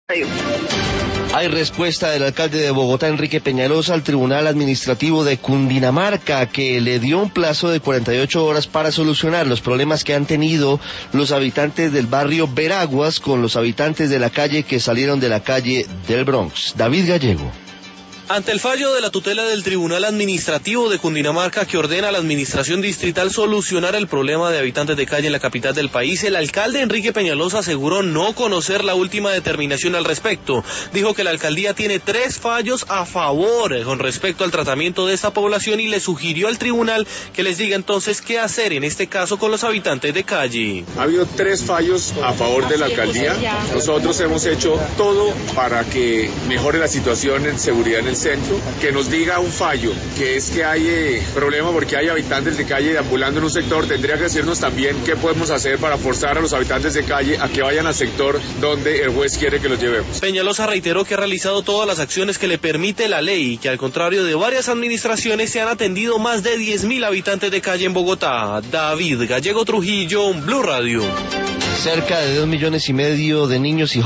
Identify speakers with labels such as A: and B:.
A: Hay respuesta del alcalde de Bogotá, Enrique Peñalosa, al Tribunal Administrativo de Cundinamarca, que le dio un plazo de 48 horas para solucionar los problemas que han tenido los habitantes del barrio Veraguas con los habitantes de la calle que salieron de la calle del Bronx. David Gallego.
B: Ante el fallo de la tutela del Tribunal Administrativo de Cundinamarca que ordena a la Administración Distrital solucionar el problema de habitantes de calle en la capital del país, el alcalde Enrique Peñalosa aseguró no conocer la última determinación al respecto. Dijo que la alcaldía tiene 3 fallos a favor con respecto al tratamiento de esta población y le sugirió al tribunal que les diga entonces qué hacer en este caso con los habitantes de calle.
C: Ha habido 3 fallos a favor de la alcaldía. Nosotros hemos hecho todo para que mejore la situación en seguridad en el centro, que nos diga un fallo, que es que hay problema porque hay habitantes de calle deambulando en un sector. Tendría que decirnos también qué podemos hacer para forzar a los habitantes de calle a que vayan al sector donde el juez quiere que los llevemos.
B: Peñalosa reiteró que ha realizado todas las acciones que le permite la ley y que al contrario de varias administraciones se han atendido más de 10.000 habitantes de calle en Bogotá. David Gallego Trujillo, Blue Radio.
A: Cerca de 2,5 millones de niños y